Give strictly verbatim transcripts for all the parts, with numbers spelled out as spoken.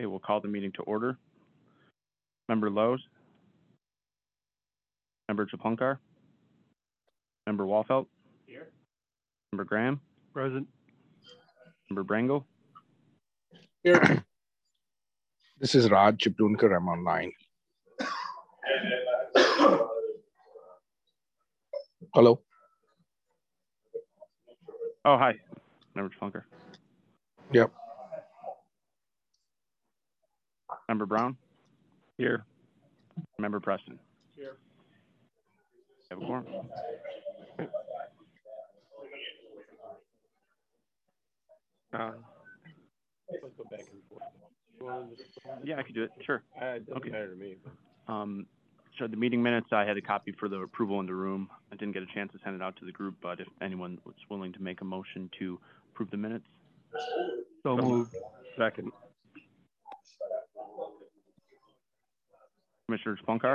Okay, we'll call the meeting to order. Member Lowe's. Member Chapunkar. Member Walfelt. Here. Member Graham. Present. Member Brangle. Here. This is Raj Chiplunkar. I'm online. Hello. Oh, hi. Member Chapunkar. Yep. Member Brown. Here. Member Preston. Here. Have a quorum. Uh, let's go back and forth. You want to just, Yeah, I could do it. Sure. uh, it doesn't Okay. matter to me. Um, so the meeting minutes, I had a copy for the approval in the room. I didn't get a chance to send it out to the group, but if anyone was willing to make a motion to approve the minutes. So moved. Second. Commissioner Chapunkar.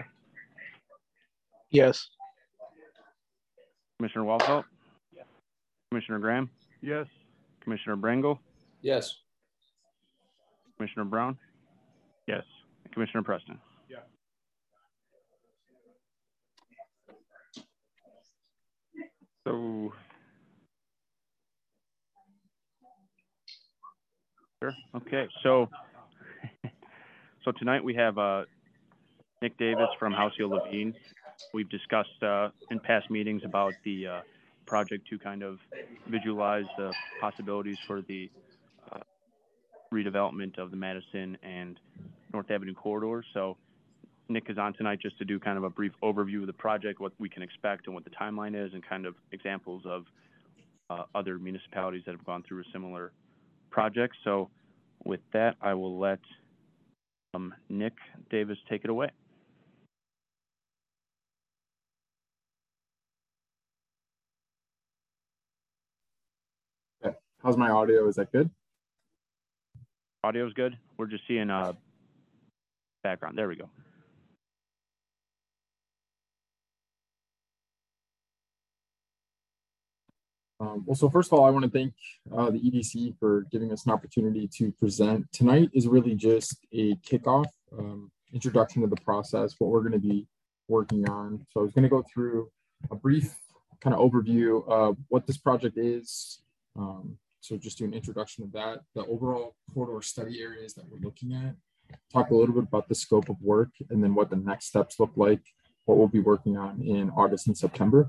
Yes. Commissioner Walfelt. Yes. Commissioner Graham. Yes. Commissioner Brangle. Yes. Commissioner Brown. Yes. And Commissioner Preston. Yeah. So. Sure. Okay. So, so tonight we have uh, Nick Davis from Houseo Levine. We've discussed uh, in past meetings about the uh, project to kind of visualize the possibilities for the uh, redevelopment of the Madison and North Avenue corridor. So Nick is on tonight just to do kind of a brief overview of the project, what we can expect and what the timeline is, and kind of examples of uh, other municipalities that have gone through a similar project. So with that, I will let um, Nick Davis take it away. How's my audio? Is that good? Audio's good. We're just seeing uh background. There we go. Um, well, so first of all, I want to thank uh, the E D C for giving us an opportunity to present. Tonight is really just a kickoff, um, introduction to the process, what we're going to be working on. So I was going to go through a brief kind of overview of what this project is. Um, So just do an introduction of that, the overall corridor study areas that we're looking at, talk a little bit about the scope of work, and then what the next steps look like, what we'll be working on in August and September.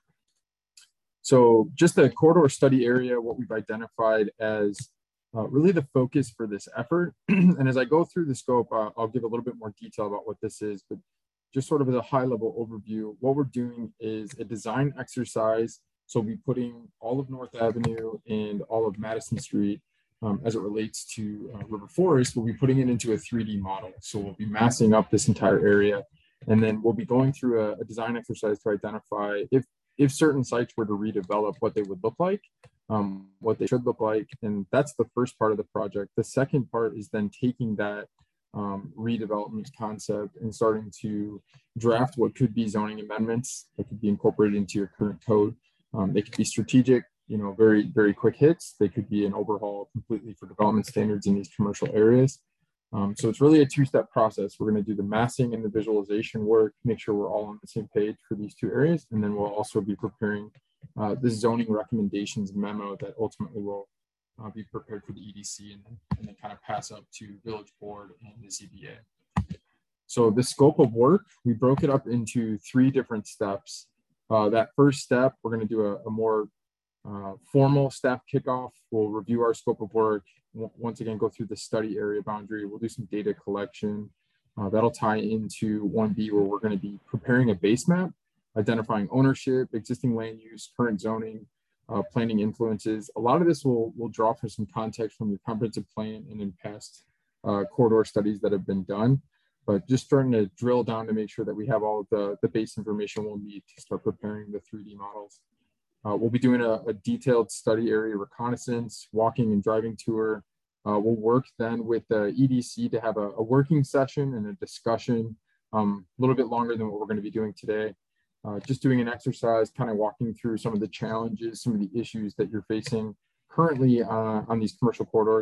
So just the corridor study area, what we've identified as uh, really the focus for this effort. And as I go through the scope, uh, I'll give a little bit more detail about what this is, but just sort of as a high level overview, what we're doing is a design exercise. So we'll be putting all of North Avenue and all of Madison Street um, as it relates to uh, River Forest, we'll be putting it into a three D model. So we'll be massing up this entire area. And then we'll be going through a, a design exercise to identify if, if certain sites were to redevelop, what they would look like, um, what they should look like. And that's the first part of the project. The second part is then taking that um, redevelopment concept and starting to draft what could be zoning amendments that could be incorporated into your current code. Um, they could be strategic, you know, very, very quick hits. They could be an overhaul completely for development standards in these commercial areas. Um, so it's really a two-step process. We're going to do the massing and the visualization work, make sure we're all on the same page for these two areas. And then we'll also be preparing uh, the zoning recommendations memo that ultimately will uh, be prepared for the E D C and then, and then kind of pass up to Village Board and the Z B A. So the scope of work, we broke it up into three different steps. Uh, that first step, we're going to do a, a more uh, formal staff kickoff. We'll review our scope of work. W once again, go through the study area boundary. We'll do some data collection. Uh, that'll tie into one B, where we're going to be preparing a base map, identifying ownership, existing land use, current zoning, uh, planning influences. A lot of this will, will draw for some context from your comprehensive plan and in past uh, corridor studies that have been done. But just starting to drill down to make sure that we have all of the, the base information we'll need to start preparing the three D models. Uh, we'll be doing a, a detailed study area reconnaissance, walking and driving tour. Uh, we'll work then with the E D C to have a, a working session and a discussion, um, a little bit longer than what we're going to be doing today. Uh, just doing an exercise, kind of walking through some of the challenges, some of the issues that you're facing currently uh, on these commercial corridors,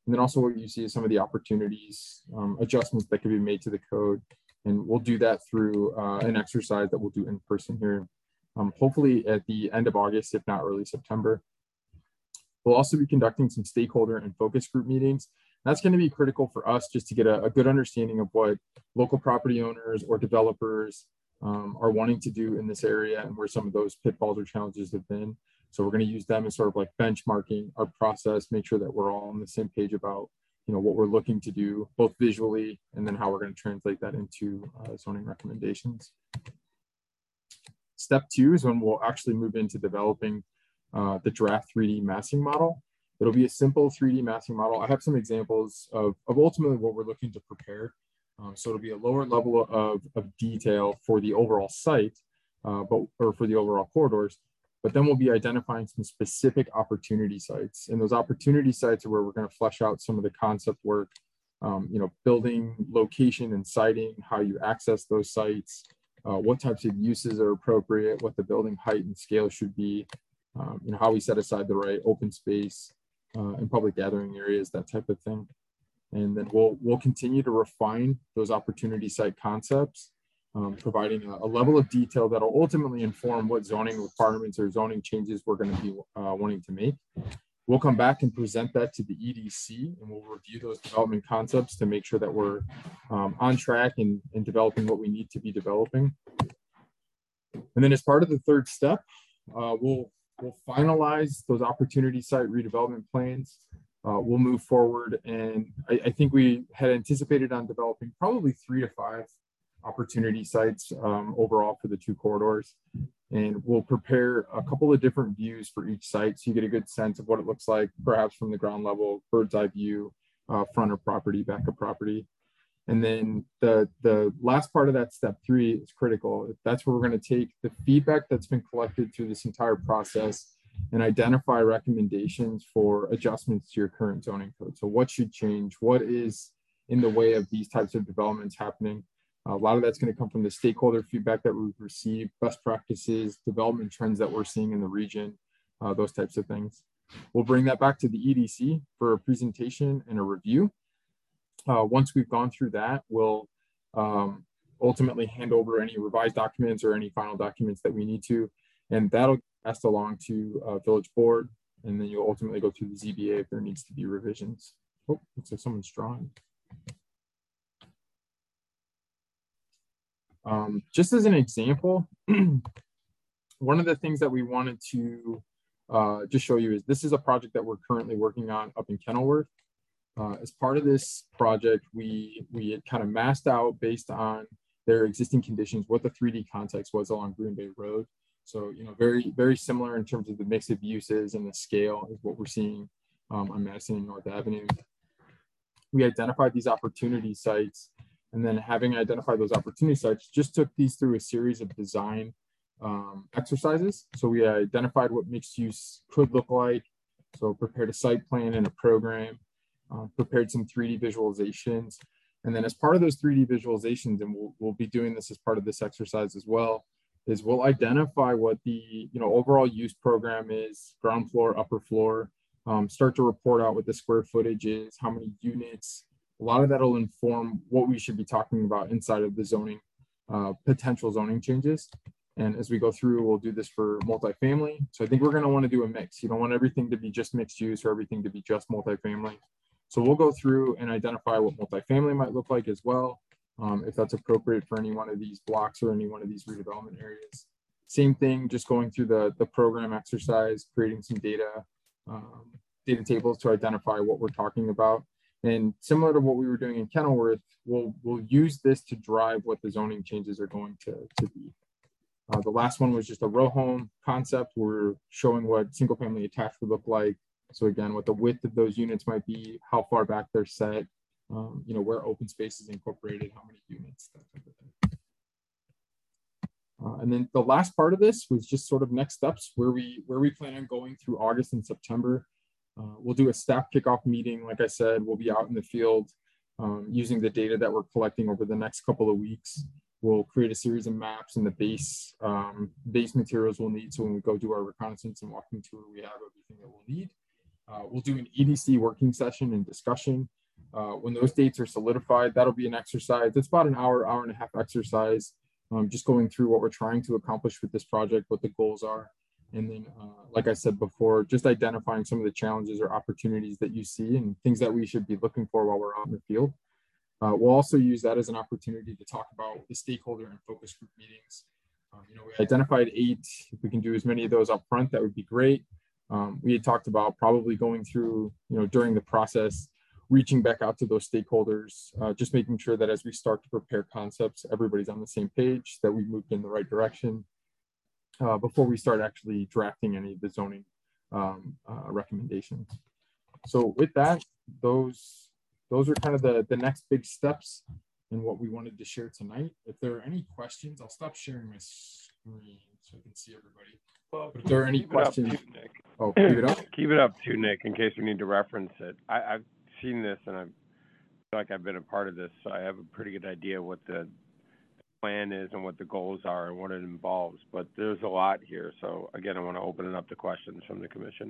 And then also what you see is some of the opportunities, um, adjustments that can be made to the code. And we'll do that through uh, an exercise that we'll do in person here, um, hopefully at the end of August, if not early September. We'll also be conducting some stakeholder and focus group meetings. That's going to be critical for us just to get a, a good understanding of what local property owners or developers um, are wanting to do in this area and where some of those pitfalls or challenges have been. So we're going to use them as sort of like benchmarking our process, make sure that we're all on the same page about, you know, what we're looking to do, both visually, and then how we're going to translate that into uh, zoning recommendations. Step two is when we'll actually move into developing uh, the draft three D massing model. It'll be a simple three D massing model. I have some examples of, of ultimately what we're looking to prepare. Um, so it'll be a lower level of, of detail for the overall site, uh, but or for the overall corridors. But then we'll be identifying some specific opportunity sites. And those opportunity sites are where we're going to flesh out some of the concept work, um, you know, building, location, and siting, how you access those sites, uh, what types of uses are appropriate, what the building height and scale should be, um, you know, how we set aside the right open space uh, and public gathering areas, that type of thing. And then we'll, we'll continue to refine those opportunity site concepts, Um, providing a, a level of detail that will ultimately inform what zoning requirements or zoning changes we're going to be uh, wanting to make. We'll come back and present that to the E D C, and we'll review those development concepts to make sure that we're um, on track in, in developing what we need to be developing. And then as part of the third step, uh, we'll, we'll finalize those opportunity site redevelopment plans. Uh, we'll move forward, and I, I think we had anticipated on developing probably three to five opportunity sites um, overall for the two corridors. And we'll prepare a couple of different views for each site, so you get a good sense of what it looks like, perhaps from the ground level, bird's eye view, uh, front of property, back of property. And then the, the last part of that step three is critical. That's where we're going to take the feedback that's been collected through this entire process and identify recommendations for adjustments to your current zoning code. So what should change? What is in the way of these types of developments happening? A lot of that's going to come from the stakeholder feedback that we've received, best practices, development trends that we're seeing in the region, uh, those types of things. We'll bring that back to the E D C for a presentation and a review. Uh, once we've gone through that, we'll um, ultimately hand over any revised documents or any final documents that we need to, and that'll pass along to uh, village board, and then you'll ultimately go through the Z B A if there needs to be revisions. Oh, looks like someone's drawing. Um, just as an example, one of the things that we wanted to uh, just show you is this is a project that we're currently working on up in Kenilworth. Uh, as part of this project, we, we had kind of mapped out based on their existing conditions what the three D context was along Green Bay Road. So, you know, very, very similar in terms of the mix of uses and the scale is what we're seeing um, on Madison and North Avenue. We identified these opportunity sites, and then having identified those opportunity sites, just took these through a series of design um, exercises. So we identified what mixed use could look like. So prepared a site plan and a program, uh, prepared some three D visualizations. And then as part of those three D visualizations, and we'll, we'll be doing this as part of this exercise as well, is we'll identify what the you know overall use program is, ground floor, upper floor, um, start to report out what the square footage is, how many units. A lot of that will inform what we should be talking about inside of the zoning, uh, potential zoning changes. And as we go through, we'll do this for multifamily. So I think we're going to want to do a mix. You don't want everything to be just mixed use or everything to be just multifamily. So we'll go through and identify what multifamily might look like as well, um, if that's appropriate for any one of these blocks or any one of these redevelopment areas. Same thing, just going through the, the program exercise, creating some data, um, data tables to identify what we're talking about. And similar to what we were doing in Kenilworth, we'll, we'll use this to drive what the zoning changes are going to, to be. Uh, the last one was just a row home concept. We're showing what single family attached would look like. So again, what the width of those units might be, how far back they're set, um, you know, where open space is incorporated, how many units, that type of thing. Uh, and then the last part of this was just sort of next steps where we, where we plan on going through August and September. Uh, we'll do a staff kickoff meeting. Like I said, we'll be out in the field um, using the data that we're collecting over the next couple of weeks. We'll create a series of maps and the base um, base materials we'll need. So when we go do our reconnaissance and walking tour, we have everything that we'll need. Uh, we'll do an E D C working session and discussion. Uh, when those dates are solidified, that'll be an exercise. It's about an hour, hour and a half exercise, um, just going through what we're trying to accomplish with this project, what the goals are. And then, uh, like I said before, just identifying some of the challenges or opportunities that you see and things that we should be looking for while we're out in the field. Uh, we'll also use that as an opportunity to talk about the stakeholder and focus group meetings. Um, you know, we identified eight. If we can do as many of those up front, that would be great. Um, we had talked about probably going through, you know, during the process, reaching back out to those stakeholders, uh, just making sure that as we start to prepare concepts, everybody's on the same page, that we moved in the right direction uh, before we start actually drafting any of the zoning um, uh, recommendations. So with that, those those are kind of the, the next big steps in what we wanted to share tonight. If there are any questions, I'll stop sharing my screen so I can see everybody. Well, But if there are any keep it up questions, too, Nick. oh, keep it up. Keep it up too, Nick, in case we need to reference it. I, I've seen this and I feel like I've been a part of this, so I have a pretty good idea what the plan is and what the goals are and what it involves. But there's a lot here, so again, I want to open it up to questions from the commission.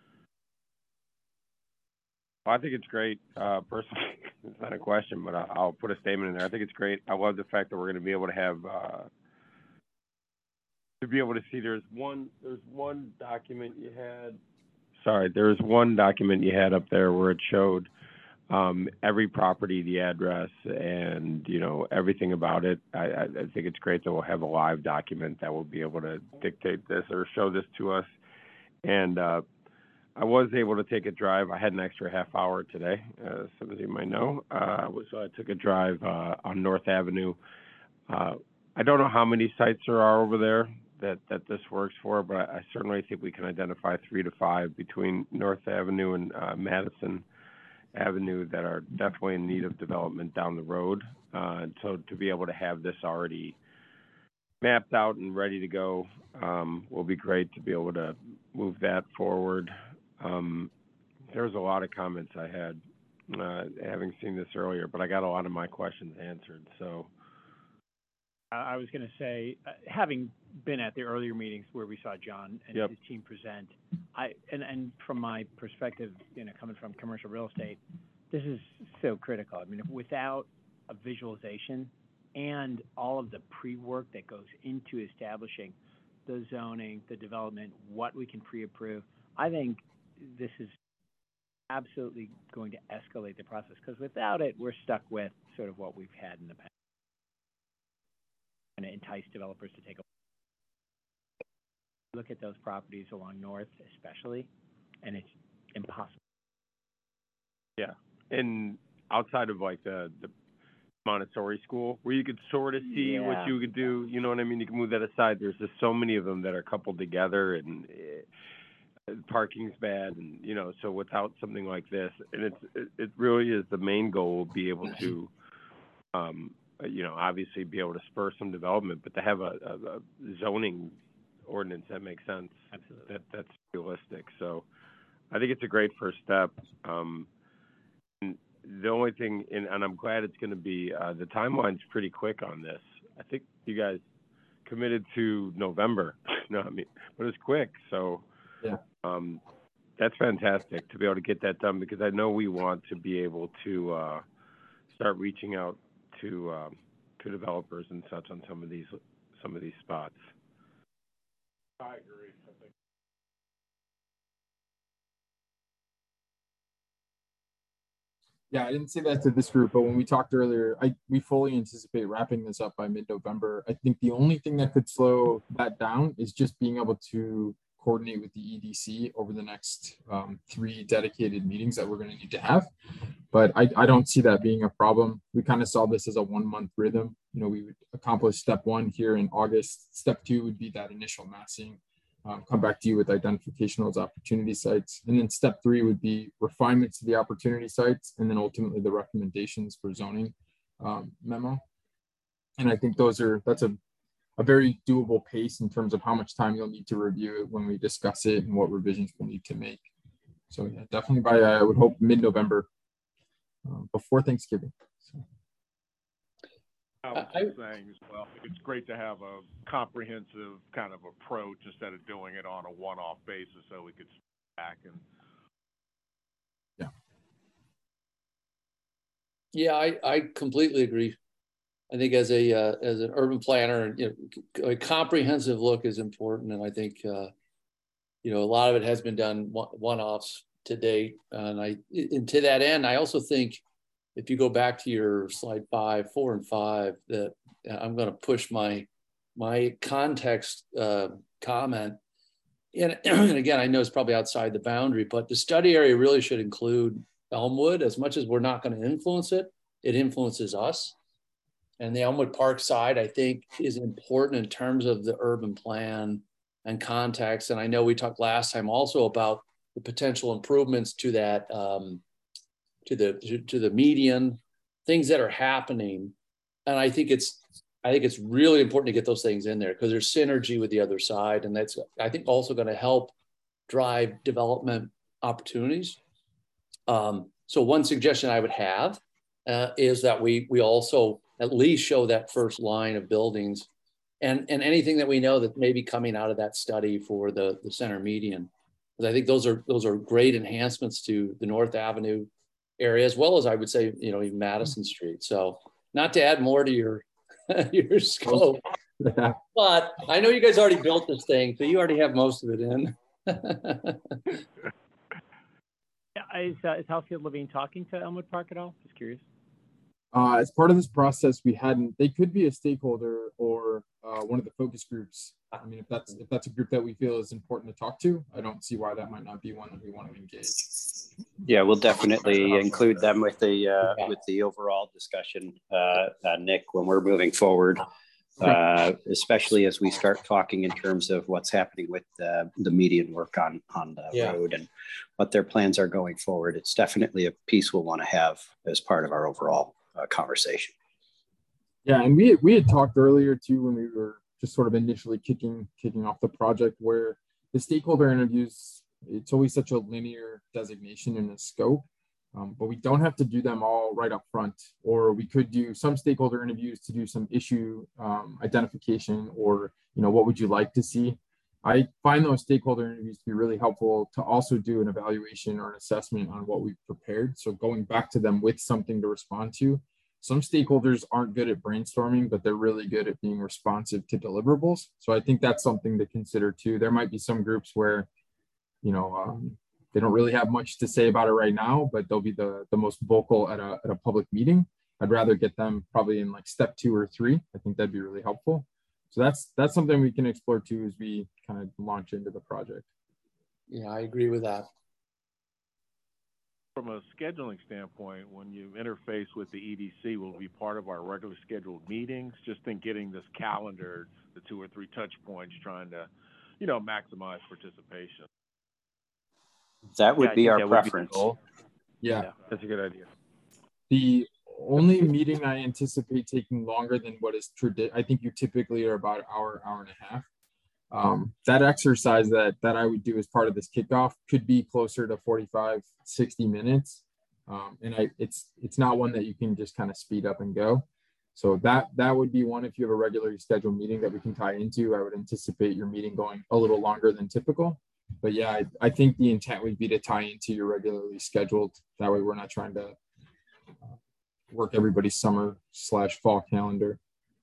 Well, I think it's great. Uh, personally, it's not a question, but I'll, I'll put a statement in there. I think it's great. I love the fact that we're going to be able to have uh, to be able to see. There's one. There's one document you had. Sorry, there's one document you had up there where it showed um, every property, the address, and you know everything about it. I, I, I think it's great that we'll have a live document that will be able to dictate this or show this to us. And uh, I was able to take a drive. I had an extra half hour today, uh, some of you might know. Uh, so I took a drive uh, on North Avenue. Uh, I don't know how many sites there are over there that, that this works for, but I, I certainly think we can identify three to five between North Avenue and uh, Madison Avenue that are definitely in need of development down the road. Uh, so to be able to have this already mapped out and ready to go um, will be great to be able to move that forward. Um, there was a lot of comments I had, uh, having seen this earlier, but I got a lot of my questions answered. So I was going to say, uh, having been at the earlier meetings where we saw John and Yep. his team present, I and, and from my perspective, you know, coming from commercial real estate, this is so critical. I mean, if, without a visualization and all of the pre-work that goes into establishing the zoning, the development, what we can pre-approve, I think this is absolutely going to escalate the process, because without it, we're stuck with sort of what we've had in the past. And to entice developers to take a look at those properties along North especially, and it's impossible. yeah, and outside of like the, the Montessori school, where you could sort of see Yeah. what you could do, you know what I mean? You can move that aside. There's just so many of them that are coupled together, and uh, parking's bad, and you know, so without something like this, and it's it, it really is the main goal will be able to, um, you know, obviously be able to spur some development, but to have a, a, a zoning ordinance that makes sense. Absolutely. That that's realistic. So I think it's a great first step. Um, and the only thing, and, and I'm glad it's going to be, uh, the timeline's pretty quick on this. I think you guys committed to November. No, I mean, but it's quick. So Yeah. um, that's fantastic to be able to get that done, because I know we want to be able to uh, start reaching out to um, to developers and such on some of these some of these spots. I agree. I think Yeah, I didn't say that to this group, but when we talked earlier, I we fully anticipate wrapping this up by mid-November. I think the only thing that could slow that down is just being able to coordinate with the E D C over the next um, three dedicated meetings that we're going to need to have. But I, I don't see that being a problem. We kind of saw this as a one-month rhythm. You know, we would accomplish step one here in August. Step two would be that initial massing. Um, come back to you with identification of those opportunity sites. And then step three would be refinements to the opportunity sites, and then ultimately the recommendations for zoning um, memo. And I think those are, that's a, a very doable pace in terms of how much time you'll need to review it when we discuss it and what revisions we'll need to make. So yeah, definitely by, I would hope mid-November, uh, before Thanksgiving. So. I was just saying as well, it's great to have a comprehensive kind of approach instead of doing it on a one-off basis, so we could sit back and Yeah, I, I completely agree. I think as a uh, as an urban planner, you know, a comprehensive look is important, and I think uh, you know a lot of it has been done one-offs to date. And I, and to that end, I also think if you go back to your slide five, four, and five, that I'm going to push my my context uh, comment. And, and again, I know it's probably outside the boundary, but the study area really should include Elmwood. As much as we're not going to influence it, it influences us. And the Elmwood Park side, I think, is important in terms of the urban plan and context. And I know we talked last time also about the potential improvements to that, um, to the to, to the median, things that are happening. And I think it's I think it's really important to get those things in there because there's synergy with the other side, and that's I think also going to help drive development opportunities. Um, so one suggestion I would have uh, is that we we also at least show that first line of buildings and, and anything that we know that may be coming out of that study for the, the center median. Because I think those are those are great enhancements to the North Avenue area, as well as I would say, you know, even Madison Street. So not to add more to your, your scope, but I know you guys already built this thing, so you already have most of it in. Yeah, is, uh, is Housefield Levine talking to Elmwood Park at all? Just curious. Uh, as part of this process, we hadn't. They could be a stakeholder or uh, one of the focus groups. I mean, if that's if that's a group that we feel is important to talk to, I don't see why that might not be one that we want to engage. Yeah, we'll definitely include them with the uh, yeah. with the overall discussion, uh, uh, Nick, when we're moving forward, uh, especially as we start talking in terms of what's happening with uh, the median work on on the yeah. road and what their plans are going forward. It's definitely a piece we'll want to have as part of our overall uh, conversation. Yeah, and we we had talked earlier too when we were just sort of initially kicking kicking off the project, where the stakeholder interviews, it's always such a linear designation in the scope, um, but we don't have to do them all right up front. Or we could do some stakeholder interviews to do some issue um, identification, or you know, what would you like to see? I find those stakeholder interviews to be really helpful to also do an evaluation or an assessment on what we've prepared. So going back to them with something to respond to. Some stakeholders aren't good at brainstorming, but they're really good at being responsive to deliverables. So I think that's something to consider too. There might be some groups where, you know, um, they don't really have much to say about it right now, but they'll be the, the most vocal at a, at a public meeting. I'd rather get them probably in like step two or three. I think that'd be really helpful. So that's that's something we can explore too as we kind of launch into the project. Yeah, I agree with that. From a scheduling standpoint, when you interface with the E D C, will it be part of our regular scheduled meetings? Just in getting this calendar, the two or three touch points, trying to, you know, maximize participation. That would yeah, be our that preference. Would be yeah. yeah, that's a good idea. The only meeting I anticipate taking longer than what is tradi- I think you typically are about an hour, hour and a half. Um, that exercise that that I would do as part of this kickoff could be closer to forty-five, sixty minutes. Um, and I, it's it's not one that you can just kind of speed up and go. So that that would be one if you have a regularly scheduled meeting that we can tie into. I would anticipate your meeting going a little longer than typical. But yeah, I, I think the intent would be to tie into your regularly scheduled. That way we're not trying to uh, work everybody's summer slash fall calendar.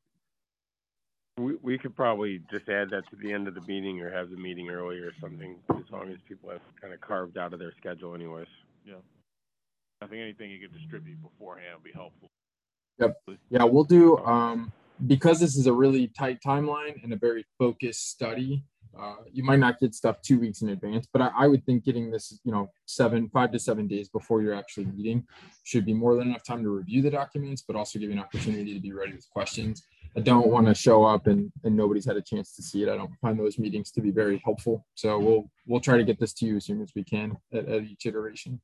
We we could probably just add that to the end of the meeting or have the meeting early or something, as long as people have kind of carved out of their schedule anyways. Yeah. I think anything you could distribute beforehand would be helpful. Yep. Yeah, we'll do, um, because this is a really tight timeline and a very focused study, uh, you might not get stuff two weeks in advance, but I, I would think getting this, you know, seven, five to seven days before you're actually meeting should be more than enough time to review the documents, but also give you an opportunity to be ready with questions. I don't want to show up and, and nobody's had a chance to see it. I don't find those meetings to be very helpful. So we'll we'll try to get this to you as soon as we can at, at each iteration.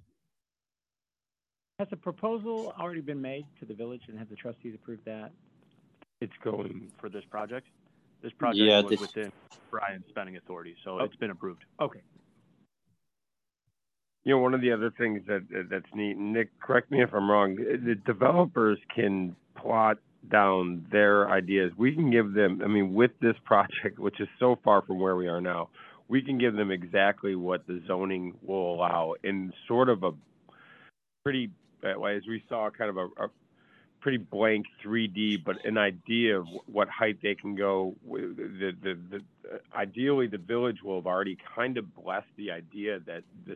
Has a proposal already been made to the village, and have the trustees approved that? It's going for this project. This project yeah, was this... within Brian's spending authority, so oh. it's been approved. Okay. You know, one of the other things that that's neat, Nick, correct me if I'm wrong, the developers can plot down their ideas. We can give them, I mean, with this project, which is so far from where we are now, we can give them exactly what the zoning will allow in sort of a pretty that way, as we saw kind of a, a pretty blank three D, but an idea of what height they can go. The, the, the, the ideally, the village will have already kind of blessed the idea that this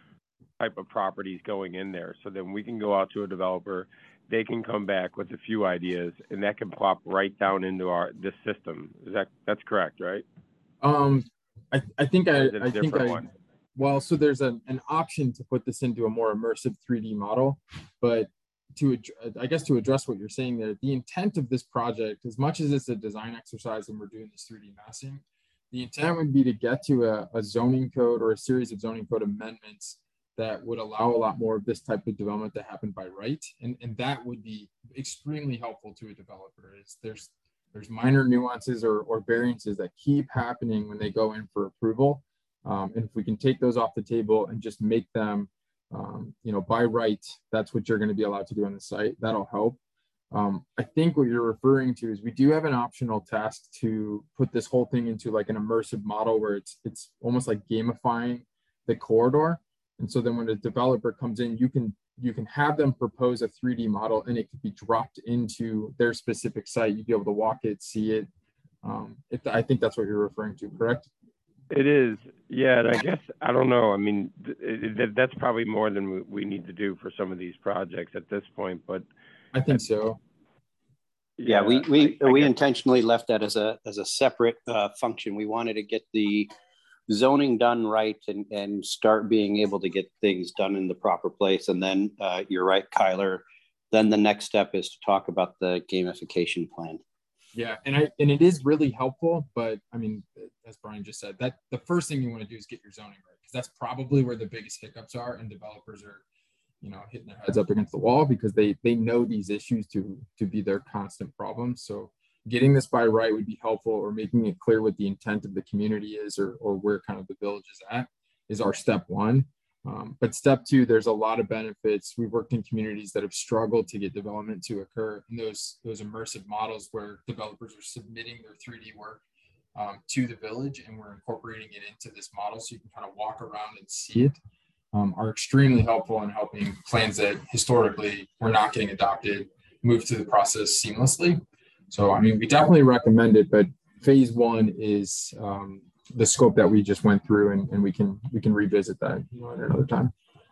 type of property is going in there. So then we can go out to a developer, they can come back with a few ideas, and that can plop right down into our this system. Is that that's correct, right? Um, I I think I I think I. One? Well, so there's an an option to put this into a more immersive three D model, but to I guess to address what you're saying there, the intent of this project, as much as it's a design exercise and we're doing this three D massing, the intent would be to get to a, a zoning code or a series of zoning code amendments that would allow a lot more of this type of development to happen by right. And, and that would be extremely helpful to a developer. Is there's there's minor nuances or, or variances that keep happening when they go in for approval. Um, and if we can take those off the table and just make them, um, you know, by right, that's what you're going to be allowed to do on the site. That'll help. Um, I think what you're referring to is we do have an optional task to put this whole thing into like an immersive model where it's it's almost like gamifying the corridor. And so then when a developer comes in, you can you can have them propose a three D model and it could be dropped into their specific site. You'd be able to walk it, see it. Um, if I think that's what you're referring to, correct? It is. Yeah, and I guess, I don't know. I mean, it, it, that's probably more than we, we need to do for some of these projects at this point, but. I think so. Yeah, yeah we, we, I, I we guess. intentionally left that as a, as a separate uh, function. We wanted to get the zoning done right and, and start being able to get things done in the proper place. And then uh, you're right, Kyler. Then the next step is to talk about the gamification plan. Yeah, and I and it is really helpful, but I mean, as Brian just said, that the first thing you want to do is get your zoning right, because that's probably where the biggest hiccups are, and developers are, you know, hitting their heads up against the wall because they they know these issues to to be their constant problems. So getting this by right would be helpful, or making it clear what the intent of the community is, or or where kind of the village is at, is our step one. Um, but step two, there's a lot of benefits. We've worked in communities that have struggled to get development to occur in those, those immersive models where developers are submitting their three D work um, to the village, and we're incorporating it into this model so you can kind of walk around and see it, um, are extremely helpful in helping plans that historically were not getting adopted move through the process seamlessly. So, I mean, we definitely recommend it, but phase one is um, the scope that we just went through, and, and we can we can revisit that, you know, at another time.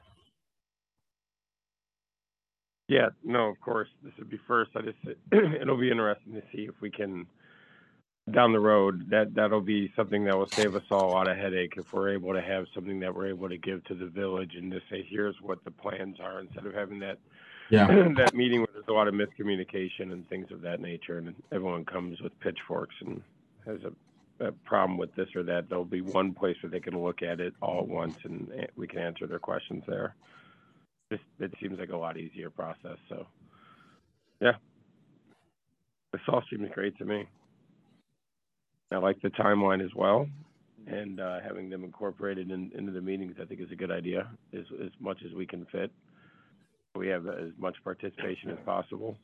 Yeah, no, of course, this would be first. I just it'll be interesting to see if we can down the road that that'll be something that will save us all a lot of headache if we're able to have something that we're able to give to the village and to say here's what the plans are, instead of having that yeah that meeting where there's a lot of miscommunication and things of that nature, and everyone comes with pitchforks and has a a problem with this or that. There'll be one place where they can look at it all at once and we can answer their questions there. This it seems like a lot easier process. So yeah, this all seems great to me. I like the timeline as well, and uh, having them incorporated in, into the meetings I think is a good idea, as, as much as we can fit. We have as much participation as possible.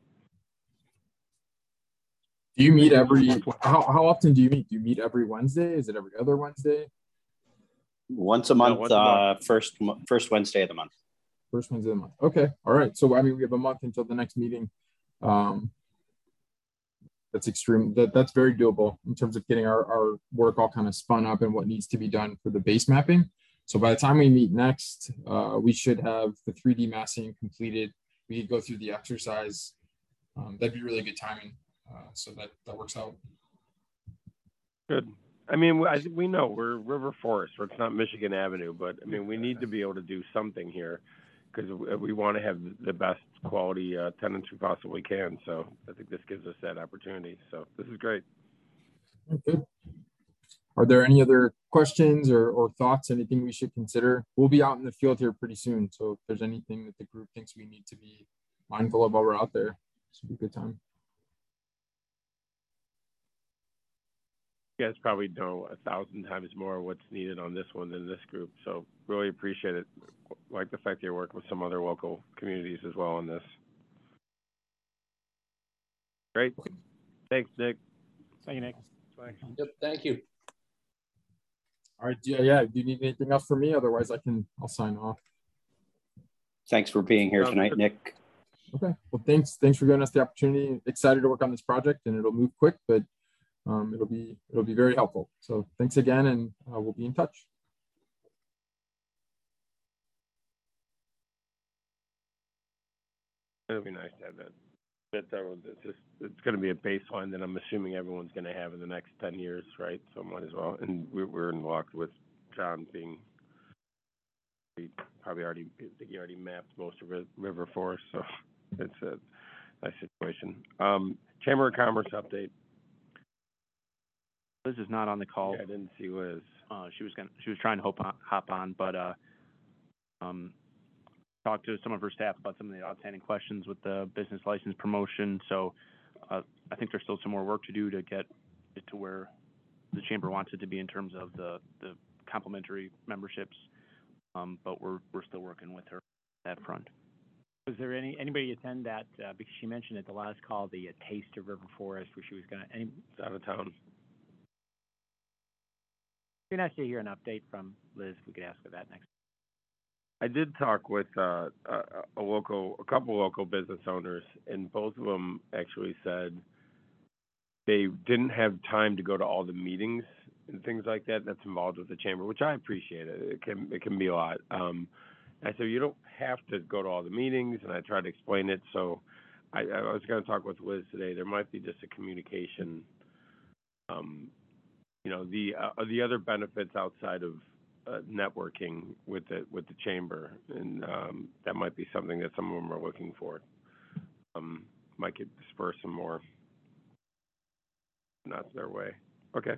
Do you meet every, how, how often do you meet? Do you meet every Wednesday? Is it every other Wednesday? Once a month, no, once a month. Uh, first, first Wednesday of the month. First Wednesday of the month. Okay. All right. So, I mean, we have a month until the next meeting. Um, that's extreme. That, that's very doable in terms of getting our, our work all kind of spun up and what needs to be done for the base mapping. So by the time we meet next, uh, we should have the three D massing completed. We could go through the exercise. Um, that'd be really good timing. Uh, so that, that works out. Good. I mean, I, we know we're River Forest, or it's not Michigan Avenue, but I mean, we need to be able to do something here because we want to have the best quality uh, tenants we possibly can. So I think this gives us that opportunity. So this is great. Good. Are there any other questions or, or thoughts, anything we should consider? We'll be out in the field here pretty soon. So if there's anything that the group thinks we need to be mindful of while we're out there, this would be a good time. You guys probably know a thousand times more what's needed on this one than this group. So really appreciate it. Like the fact that you're working with some other local communities as well on this. Great. Thanks, Nick. Thank you, Nick. Yep, thank you. All right. Yeah, yeah. Do you need anything else from me? Otherwise, I can. I'll sign off. thanks for being here Sounds tonight, good. Nick. Okay. Well, thanks. Thanks for giving us the opportunity. Excited to work on this project, and it'll move quick, but um, it'll be it'll be very helpful. So thanks again, and uh, we'll be in touch. It'll be nice to have that. But uh, it's just it's going to be a baseline that I'm assuming everyone's going to have in the next ten years, right? So might as well. And we're, we're in luck with John being. He probably already I think he already mapped most of River for us, so it's a nice situation. Um, Chamber of Commerce update. Liz is not on the call. Yeah, I didn't see Liz. Uh, she was gonna, she was trying to hop on, hop on, but uh, um, talked to some of her staff about some of the outstanding questions with the business license promotion. So uh, I think there's still some more work to do to get it to where the chamber wants it to be in terms of the the complimentary memberships. Um, but we're we're still working with her on that front. Was there any anybody attend that? Uh, because she mentioned at the last call the uh, Taste of River Forest, where she was going to. Any... It's out of town. It'd be nice to hear an update from Liz. If we could ask her that next. I did talk with uh, a, a local, a couple local business owners, and both of them actually said they didn't have time to go to all the meetings and things like that that's involved with the chamber, which I appreciate. It, it can it can be a lot. Um, I said you don't have to go to all the meetings, and I tried to explain it. So I, I was going to talk with Liz today. There might be just a communication. Um, you know, the uh, the other benefits outside of uh, networking with the with the chamber, and um, that might be something that some of them are looking for. Um, might get spur some more. Not their way. Okay.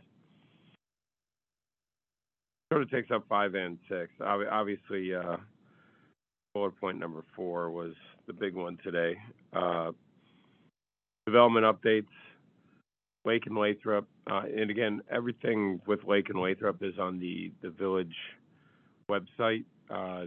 Sort of takes up five and six. Obviously, uh, bullet point number four was the big one today. Uh, development updates, Lake and Lathrop. Uh, and again, everything with Lake and Lathrop is on the, the village website. Uh,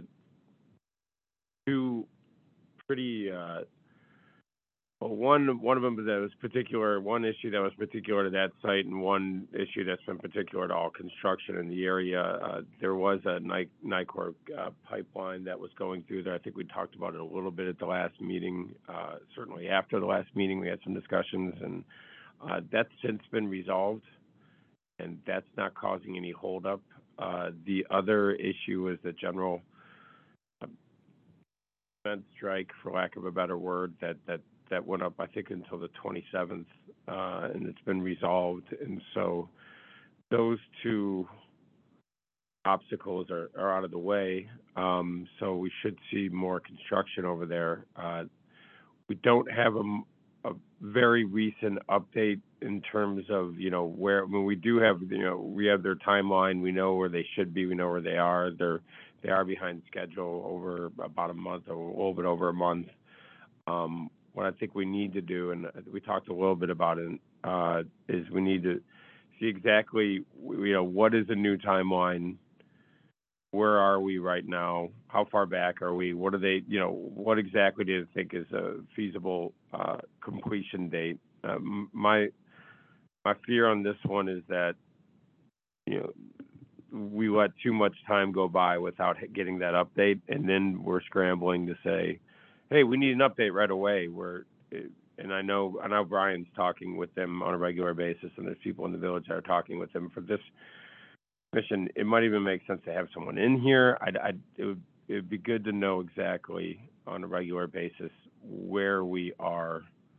two pretty, uh, well, one, one of them that was particular, one issue that was particular to that site, and one issue that's been particular to all construction in the area. Uh, there was a NICOR uh, pipeline that was going through there. I think we talked about it a little bit at the last meeting. Uh, certainly after the last meeting, we had some discussions, and uh, that's since been resolved, and that's not causing any holdup. Uh, the other issue is the general uh, event strike, for lack of a better word, that that that went up, I think, until the twenty-seventh, uh, and it's been resolved. And so those two obstacles are, are out of the way. Um, so we should see more construction over there. Uh, we don't have a, a very recent update in terms of, you know, where, I mean, we do have, you know, we have their timeline. We know where they should be. We know where they are. They're, they are behind schedule over about a month, or a little bit over a month. Um, What I think we need to do, and we talked a little bit about it, uh, is we need to see exactly, you know, what is the new timeline? Where are we right now? How far back are we? What are they, you know, what exactly do you think is a feasible uh, completion date? Um, my my fear on this one is that, you know, we let too much time go by without getting that update, and then we're scrambling to say, hey, we need an update right away. Where, and I know, I know Brian's talking with them on a regular basis, and there's people in the village that are talking with them for this mission. It might even make sense to have someone in here. I'd, I'd, it would, it would be good to know exactly on a regular basis where we are.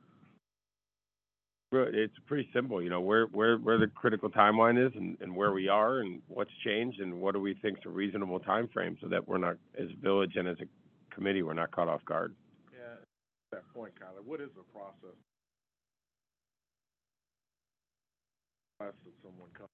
It's pretty simple, you know, where where where the critical timeline is, and, and where we are, and what's changed, and what do we think is a reasonable time frame, so that we're not, as a village and as a committee, we're not caught off guard. Yeah, that point, Kyler. What is the process? That someone comes.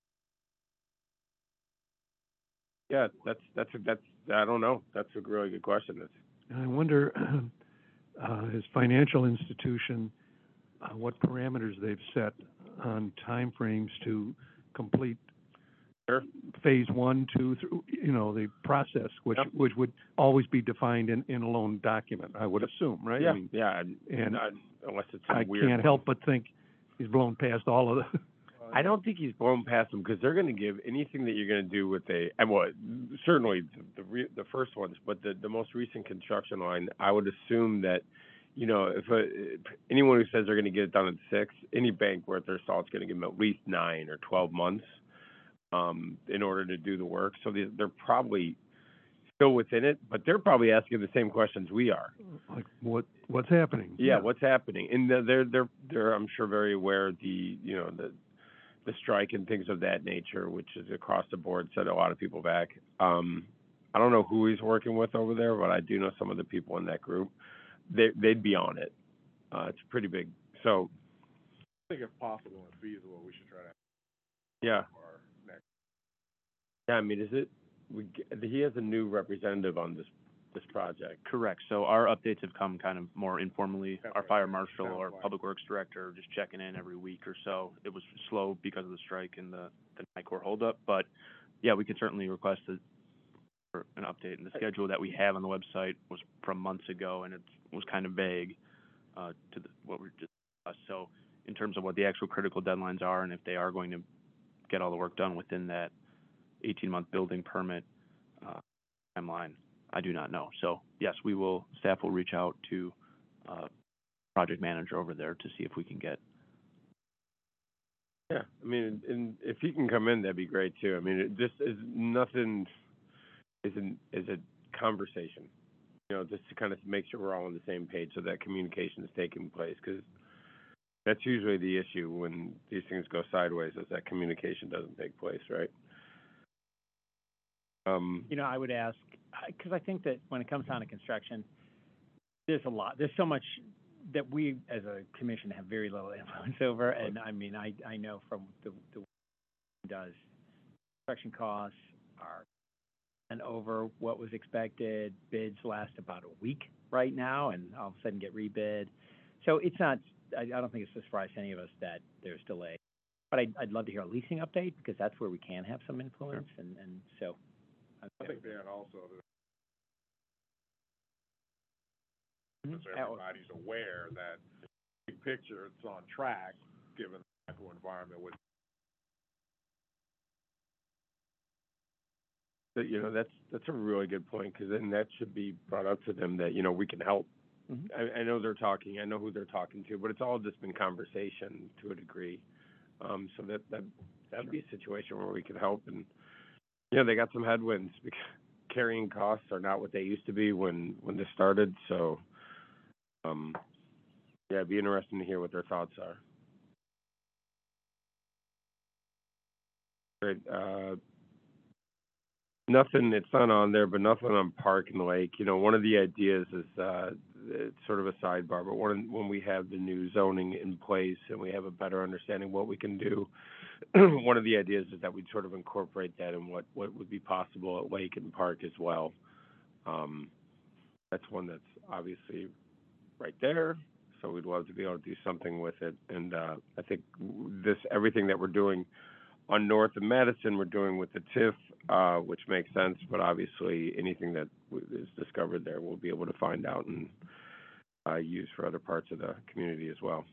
Yeah, that's that's that's I don't know. That's a really good question. That's, I wonder, uh, as financial institution, uh, what parameters they've set on timeframes to complete Sure. phase one, two, through, you know, the process, which Yep. which would always be defined in, in a loan document, I would assume, right? Yeah, I mean, yeah, and, and I, unless it's some I weird can't one. help but think he's blown past all of the I don't think he's blown past them because they're going to give anything that you're going to do with a, and well, certainly the the, re, the first ones, but the, the most recent construction line, I would assume that, you know, if, a, if anyone who says they're going to get it done in six, any bank worth their salt's going to give them at least nine or twelve months um, in order to do the work. So they, they're probably still within it, but they're probably asking the same questions we are. Like what what's happening? Yeah, what's happening? And they're they're they're I'm sure very aware of the you know the the strike and things of that nature, which is across the board, set a lot of people back. Um, I don't know who he's working with over there, but I do know some of the people in that group. They they'd be on it. Uh, it's pretty big. So I think if possible and feasible, we should try to. Yeah. Our next. Yeah, I mean, is it? We he has a new representative on this this project. Correct. So our updates have come kind of more informally. Yeah, Our right. fire marshal Sounds or like. public works director just checking in every week or so. It was slow because of the strike and the, the NICOR holdup, but yeah, we could certainly request a, for an update. And the schedule that we have on the website was from months ago, and it was kind of vague uh, to the, what we just discussed. So in terms of what the actual critical deadlines are and if they are going to get all the work done within that eighteen-month building permit uh, timeline, I do not know. So yes, we will, staff will reach out to uh, project manager over there to see if we can get. Yeah, I mean, and if he can come in, that'd be great too. I mean, it just is nothing. Is an is a conversation, you know, just to kind of make sure we're all on the same page so that communication is taking place, because that's usually the issue when these things go sideways, is that communication doesn't take place, right? Um, You know, I would ask, because I think that when it comes down to construction, there's a lot, there's so much that we as a commission have very little influence over. And I mean, I, I know from the, the work it does, construction costs are and over what was expected. Bids last about a week right now and all of a sudden get rebid. So it's not, I, I don't think it's a surprise to any of us that there's delay. But I'd, I'd love to hear a leasing update because that's where we can have some influence. And, and so. I think that also, Mhm. so everybody's aware that big picture, it's on track, given the macro environment with. But, you know, that's that's a really good point, because then that should be brought up to them that, you know, we can help. Mhm. I, I know they're talking, I know who they're talking to, but it's all just been conversation to a degree. Um, so that that that'd be a situation where we could help. And you know, they got some headwinds because carrying costs are not what they used to be when when this started. So, um, yeah, it'd be interesting to hear what their thoughts are. Great. Uh, Nothing, it's not on there, but nothing on Park and Lake. You know, one of the ideas is, uh, it's sort of a sidebar, but when, when we have the new zoning in place and we have a better understanding what we can do, one of the ideas is that we'd sort of incorporate that in what, what would be possible at Lake and Park as well. Um, that's one that's obviously right there, so we'd love to be able to do something with it. And uh, I think this, everything that we're doing on North of Madison, we're doing with the T I F, uh, which makes sense, but obviously anything that is discovered there, we'll be able to find out and uh, use for other parts of the community as well.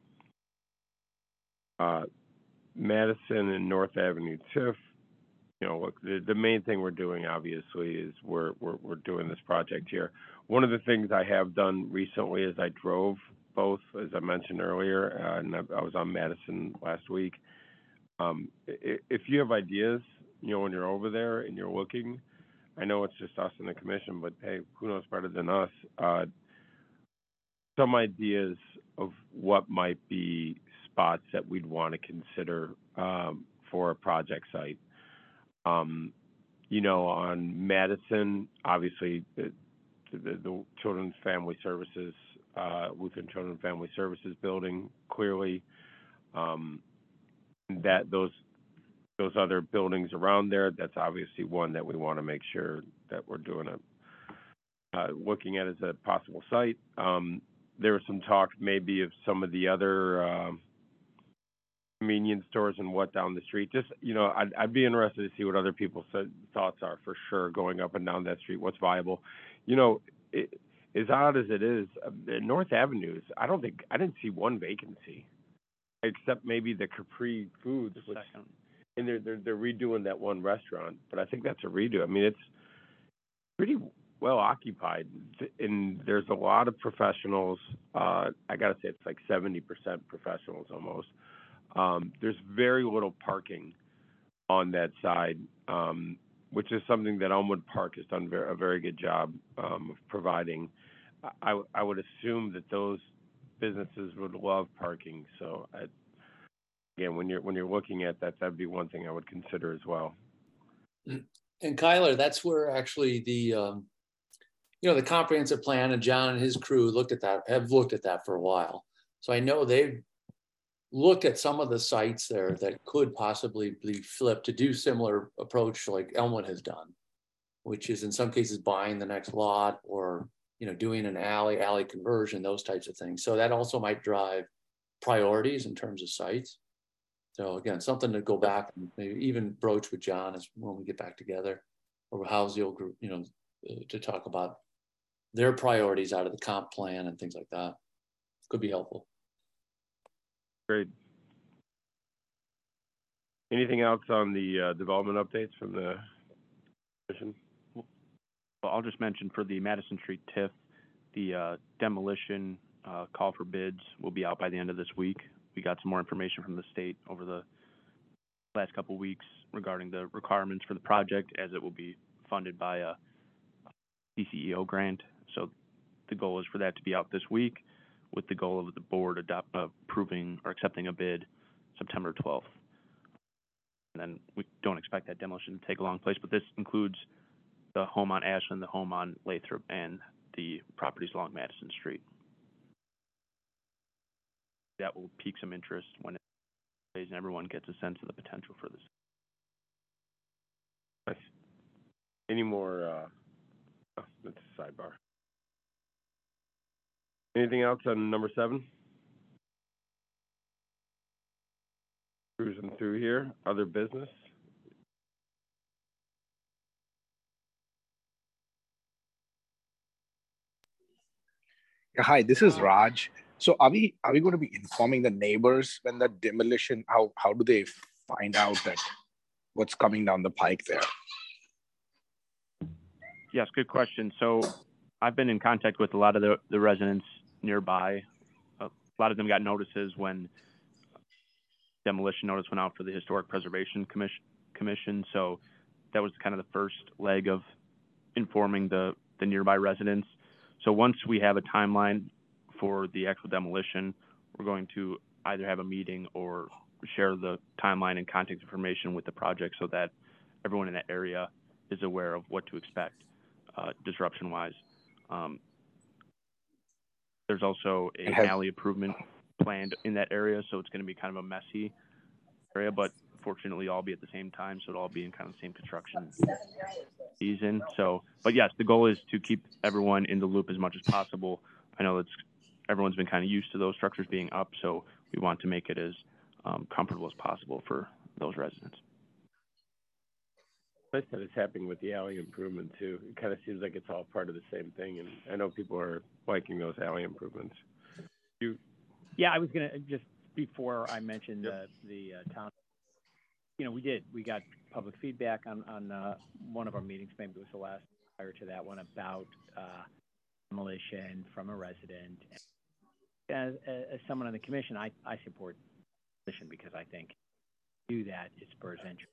Uh, Madison and North Avenue T I F, you know, look, the, the main thing we're doing obviously is we're, we're, we're doing this project here. One of the things I have done recently is I drove both, as I mentioned earlier, uh, and I, I was on Madison last week. Um, if you have ideas, you know, when you're over there and you're looking, I know it's just us in the commission, but hey, who knows better than us? Uh, some ideas of what might be spots that we'd want to consider um, for a project site. Um, you know, on Madison, obviously, the, the, the Children's Family Services, uh, Lutheran Children's Family Services building, clearly. Um, that those those other buildings around there, that's obviously one that we want to make sure that we're doing a uh, looking at as a possible site. Um, there was some talk maybe of some of the other um, convenience stores and what down the street. Just, you know, I'd, I'd be interested to see what other people's thoughts are for sure going up and down that street. What's viable? You know, it, as odd as it is, uh, North Avenues, I don't think I didn't see one vacancy. except maybe the Capri Foods, which, and they're, they're they're redoing that one restaurant, but I think that's a redo. I mean, it's pretty well occupied, and there's a lot of professionals. Uh, I gotta say, it's like seventy percent professionals almost. Um, there's very little parking on that side, um, which is something that Elmwood Park has done very, a very good job um, of providing. I, I would assume that those businesses would love parking. So, I, again, when you're when you're looking at that, that'd be one thing I would consider as well. And Kyler, that's where actually the um, you know the comprehensive plan, and John and his crew looked at that, have looked at that for a while. So I know they've looked at some of the sites there that could possibly be flipped to do similar approach like Elmwood has done, which is in some cases buying the next lot or, you know, doing an alley, alley conversion, those types of things. So that also might drive priorities in terms of sites. So again, something to go back and maybe even broach with John as when we get back together, or Houseo group, you know, to talk about their priorities out of the comp plan and things like that. Could be helpful. Great. Anything else on the uh, development updates from the commission? Well, I'll just mention for the Madison Street T I F, the uh, demolition uh, call for bids will be out by the end of this week. We got some more information from the state over the last couple of weeks regarding the requirements for the project, as it will be funded by a D C E O grant. So the goal is for that to be out this week, with the goal of the board adopt, uh, approving or accepting a bid September twelfth. And then we don't expect that demolition to take a long place, but this includes the home on Ashland, the home on Lathrop, and the properties along Madison Street. That will pique some interest when it plays and everyone gets a sense of the potential for this. Nice. Any more, uh, oh, that's a sidebar. Anything else on number seven? Cruising through here. Other business? Yeah, hi, this is Raj. So are we are we going to be informing the neighbors when the demolition, how how do they find out that what's coming down the pike there? Yes, good question. So I've been in contact with a lot of the, the residents nearby. A lot of them got notices when demolition notice went out for the Historic Preservation Commission. Commission. So that was kind of the first leg of informing the, the nearby residents. So once we have a timeline for the actual demolition, we're going to either have a meeting or share the timeline and contact information with the project so that everyone in that area is aware of what to expect uh, disruption-wise. Um, there's also an alley improvement planned in that area, so it's going to be kind of a messy area, but fortunately all be at the same time, so it'll all be in kind of the same construction season. So, but yes, the goal is to keep everyone in the loop as much as possible. I know that's everyone's been kind of used to those structures being up, so we want to make it as um, comfortable as possible for those residents. I said it's happening with the alley improvement too. It kind of seems like it's all part of the same thing, and I know people are liking those alley improvements. You, yeah, I was gonna just before I mentioned yep. the the uh, town. You know, we did. We got public feedback on on uh, one of our meetings. Maybe it was the last prior to that one about uh, demolition from a resident. As, as someone on the commission, I I support demolition because I think do that it spurs interest.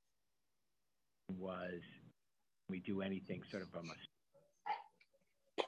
Was we do anything sort of from a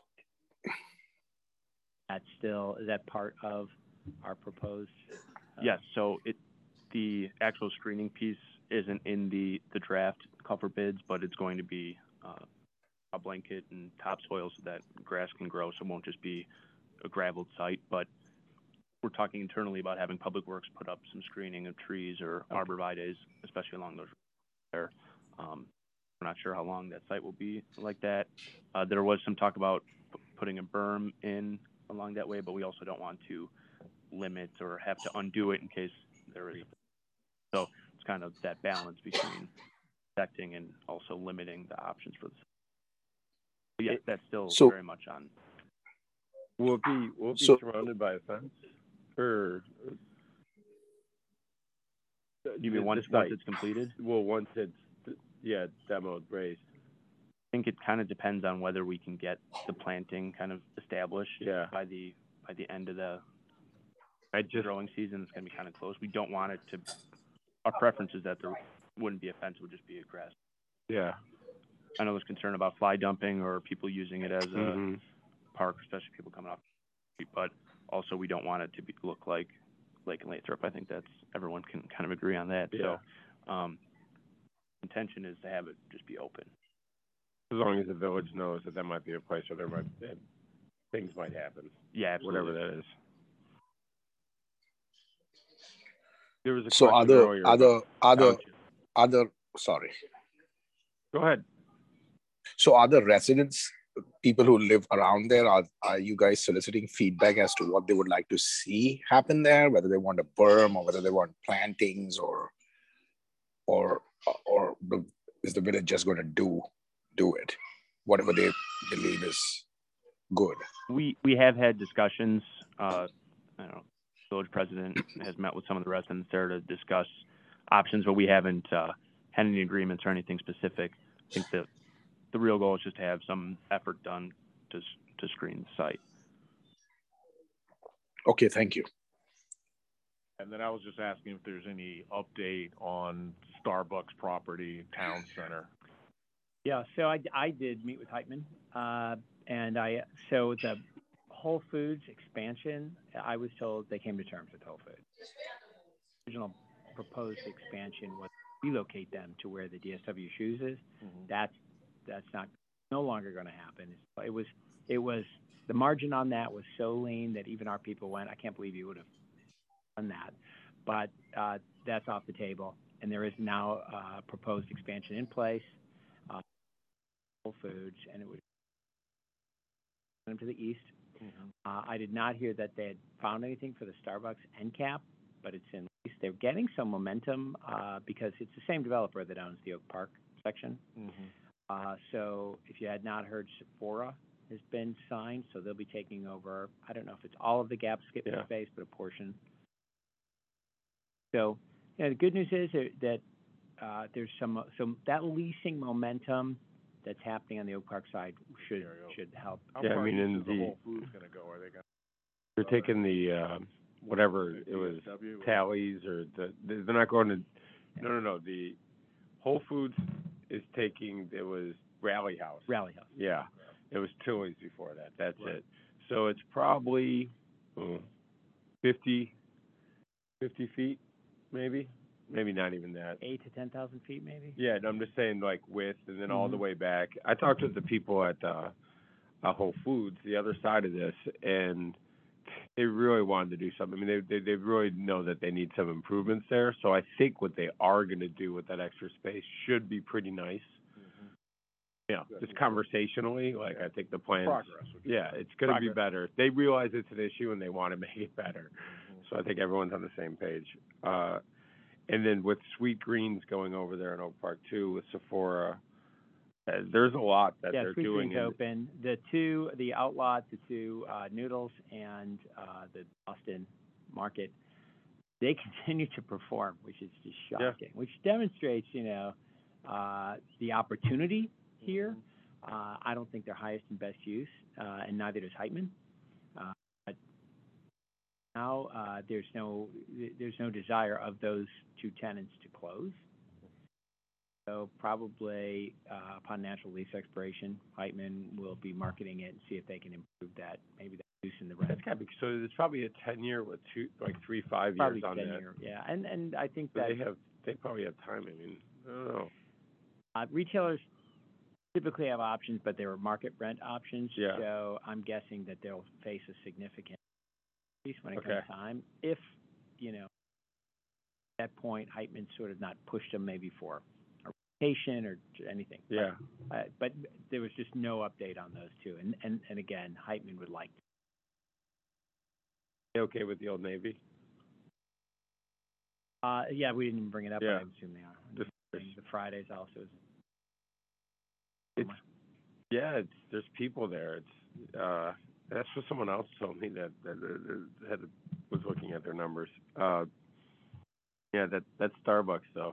that's still is that part of our proposed uh, yes so it the actual screening piece isn't in the the draft call for bids, but it's going to be uh, a blanket and topsoil so that grass can grow, so it won't just be a graveled site. But we're talking internally about having Public Works put up some screening of trees or okay. arborvitaes, especially along those there. Um, we're not sure how long that site will be like that. Uh, there was some talk about p- putting a berm in along that way, but we also don't want to limit or have to undo it in case there is. So it's kind of that balance between protecting and also limiting the options for this. But yeah, that's still so, very much on. Will it be, will it be so, surrounded by a fence? Or You mean The- once, the once site. it's completed? Well, once it's, yeah, demoed, raised. I think it kind of depends on whether we can get the planting kind of established Yeah. by the, by the end of the I just, growing season. It's gonna be kind of close. We don't want it to, our preference is that there wouldn't be a fence, it would just be a grass. yeah. I know there's concern about fly dumping or people using it as a hmm park, especially people coming off the street, but also we don't want it to be, look like Lake and Lathrop. I think that's, everyone can kind of agree on that. Yeah. So, um, intention is to have it just be open. As long as the village knows that that might be a place where there might, that things might happen, Yeah, absolutely. whatever that is. There was a So question other, earlier other, about other, township. other, sorry. Go ahead. So other residents, people who live around there, are, are you guys soliciting feedback as to what they would like to see happen there? Whether they want a berm or whether they want plantings or, or, or the, is the village just going to do, do it? Whatever they believe is good. We, we have had discussions, uh, I don't know, village president has met with some of the residents there to discuss options, but we haven't, uh, had any agreements or anything specific. I think the, the real goal is just to have some effort done to, to screen the site. Okay, thank you. And then I was just asking if there's any update on Starbucks property, Town Center. Yeah, so I, I did meet with Heitman, uh, and I, so the Whole Foods expansion, I was told they came to terms with Whole Foods. Original proposed expansion was relocate them to where the D S W Shoes is. Mm-hmm. That's, that's not, no longer going to happen. It was, it was, the margin on that was so lean that even our people went, I can't believe you would have done that. But uh, that's off the table, and there is now a proposed expansion in place. Uh, Whole Foods, and it would them to the east. Mm-hmm. Uh, I did not hear that they had found anything for the Starbucks end cap, but it's in. They're getting some momentum uh, because it's the same developer that owns the Oak Park section. Mm-hmm. Uh, so if you had not heard, Sephora has been signed, so they'll be taking over. I don't know if it's all of the Gap skip Yeah. space, but a portion. So, you know, the good news is that uh, there's some so that leasing momentum that's happening on the Oak Park side should There you go. should help. How Yeah, I far mean, east in is the the- Whole Foods going to go? Are they going They're taking the, uh, whatever, it was, D S W? tallies or the, they're not going to, no, no, no, the Whole Foods is taking, it was Rally House. Rally House. Yeah, it was Tilly's before that, that's Right. it. So it's probably uh, fifty, fifty feet, maybe, maybe not even that. Eight to ten thousand feet, maybe. Yeah, no, I'm just saying like width and then all the Mhm. way back. I talked to the people at uh, uh, Whole Foods, the other side of this, and they really wanted to do something. I mean, they, they they really know that they need some improvements there. So I think what they are going to do with that extra space should be pretty nice. Mm-hmm. Yeah, just conversationally, like I think the plan. Progress. which is Yeah, good. it's going to be Progress. better. They realize it's an issue and they want to make it better. Mm-hmm. So I think everyone's on the same page. Uh, and then with Sweet Greens going over there in Oak Park too, with Sephora, uh, there's a lot that Yeah, they're Sweet doing. Green's in- open. The two, the Outlot, the two uh, Noodles, and uh, the Boston Market, they continue to perform, which is just Yeah. shocking. Which demonstrates, you know, uh, the opportunity here. Mm-hmm. Uh, I don't think they're highest and best use, uh, and neither does Heitman. Uh, but now uh, there's no there's no desire of those two tenants to close. So probably uh, upon natural lease expiration, Heitman will be marketing it and see if they can improve that. Maybe that use in the rent. That's got to be, so it's probably a ten year with two, like three, five Probably years on ten that. year, yeah. And and I think But that they have, they probably have time. I mean, I don't know. uh, retailers typically have options, but they were market rent options. Yeah. So I'm guessing that they'll face a significant increase when it Okay. comes time. If, you know, at that point, Heitman sort of not pushed them maybe for a rotation or anything. Yeah. Uh, but there was just no update on those two. And, and, and again, Heitman would like to. They okay with the Old Navy? Uh, yeah, we didn't even bring it up, Yeah. but I assume they are. Just- And the Fridays also is. It's, yeah, it's, there's people there. It's, uh, that's what someone else told me that, that, that, that had, was looking at their numbers. Uh, Yeah, that that's Starbucks though.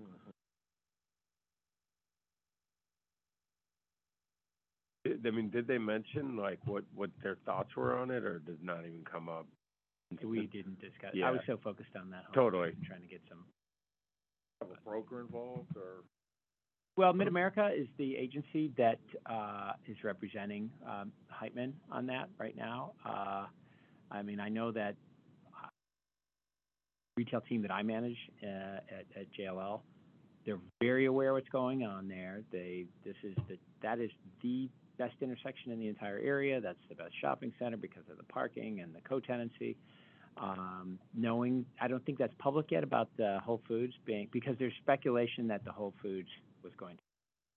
I mean, did they mention like what, what their thoughts were on it, or did it not even come up? We didn't discuss. Yeah. I was so focused on that. whole Totally. Trying to get some. Have a broker involved, or Well, Mid America is the agency that uh, is representing um, Heitman on that right now. Uh, I mean, I know that uh, retail team that I manage uh, at, at J L L, they're very aware what's going on there. They this is the that is the best intersection in the entire area. That's the best shopping center because of the parking and the co-tenancy. Um, knowing, I don't think that's public yet about the Whole Foods being, because there's speculation that the Whole Foods was going to.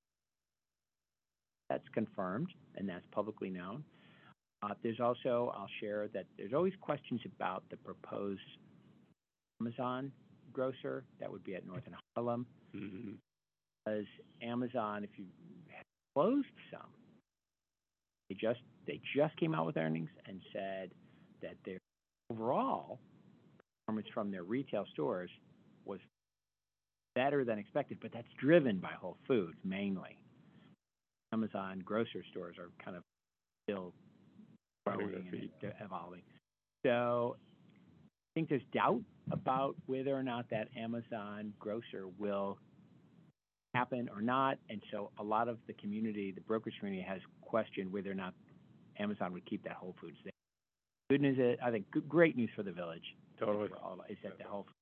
That's confirmed, and that's publicly known. Uh, there's also, I'll share that there's always questions about the proposed Amazon grocer that would be at North and Harlem. Mm-hmm. Because Amazon, if you closed some, they just they just came out with earnings and said that their overall performance from their retail stores was better than expected, but that's driven by Whole Foods mainly. Amazon grocery stores are kind of still growing and evolving. So I think there's doubt about whether or not that Amazon grocer will happen or not, and so a lot of the community, the brokerage community, has questioned whether or not Amazon would keep that Whole Foods there. Good news is, I think, good, great news for the village. Totally. All, is that the Whole Foods.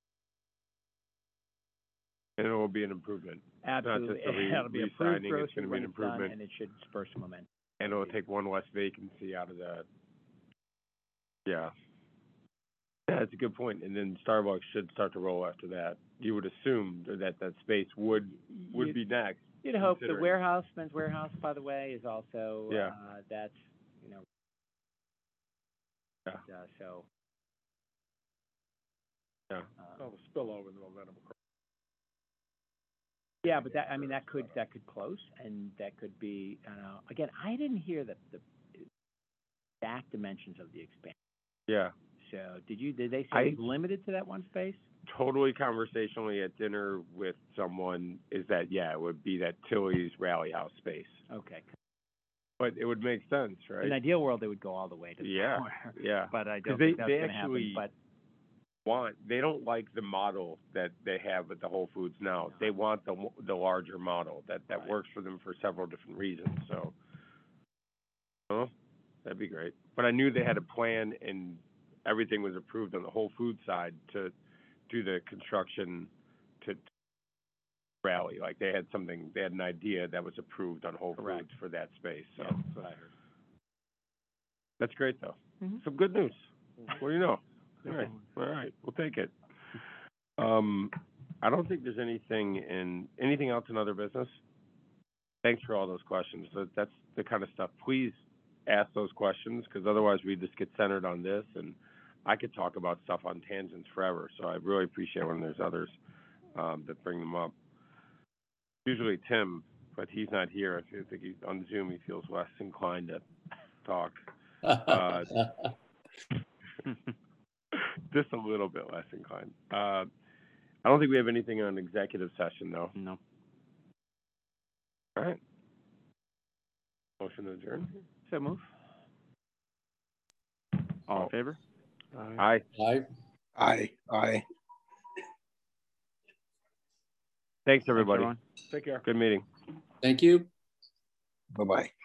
And it will be an improvement. Absolutely. Not just a re- It'll be approved re-signing, grocery it's going to be when an it's done, improvement. and it should spur some momentum. And it'll take one less vacancy out of that. Yeah. Yeah, that's a good point. And then Starbucks should start to roll after that. You would assume that that space would would You'd- be next. You'd hope. The considering- warehouse, men's warehouse, by the way, is also, Yeah. uh, that's, you know, Yeah. uh, so. Yeah. uh, oh, the spillover in the momentum. Yeah, but that, I mean, that could, that could close, and that could be, uh, again, I didn't hear the, the exact dimensions of the expansion. Yeah. So, did you, did they say I- it's limited to that one space? Totally conversationally at dinner with someone is that, yeah, it would be that Tilly's Rally House space. Okay. But it would make sense, right? In an ideal world, they would go all the way to the Yeah, corner. yeah. But I 'Cause don't they- think that's they gonna happen, actually- but. Want they don't like the model that they have at the Whole Foods now. They want the the larger model that that Right. works for them for several different reasons. So, oh, that'd be great. But I knew they had a plan and everything was approved on the Whole Foods side to do the construction to Rally. Like they had something, they had an idea that was approved on Whole Correct. Foods for that space. So Yeah, that's what I heard. that's great though. Mhm. Some good news. What do you know? All right, all right, we'll take it. Um, I don't think there's anything in, anything else in other business? Thanks for all those questions. That, that's the kind of stuff, please ask those questions, because otherwise we just get centered on this, and I could talk about stuff on tangents forever, so I really appreciate when there's others, um, that bring them up. Usually Tim, but he's not here. I feel- I think he's on Zoom, he feels less inclined to talk. Uh, Just a little bit less inclined. Uh, I don't think we have anything on executive session, though. No. All right. Motion to adjourn? So move. All in favor? Aye. Aye. Aye, aye. Thanks, Thanks, everybody. everyone. Take care. Good meeting. Thank you. Bye-bye.